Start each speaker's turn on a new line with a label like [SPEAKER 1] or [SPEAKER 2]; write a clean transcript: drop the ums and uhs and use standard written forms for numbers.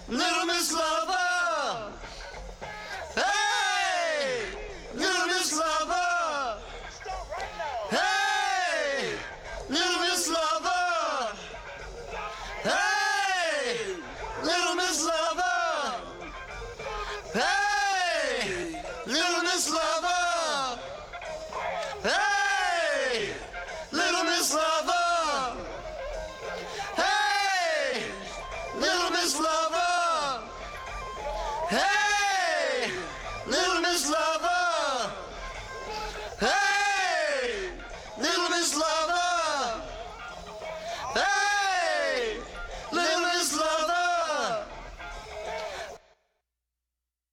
[SPEAKER 1] Little Miss Lover. Hey, Little Miss Lover. Hey, Little Miss Lover. Hey, Little Miss Lover. Hey, Little Miss Lover. Hey, Little Miss Lover. Hey, Little Miss Lover. Hey.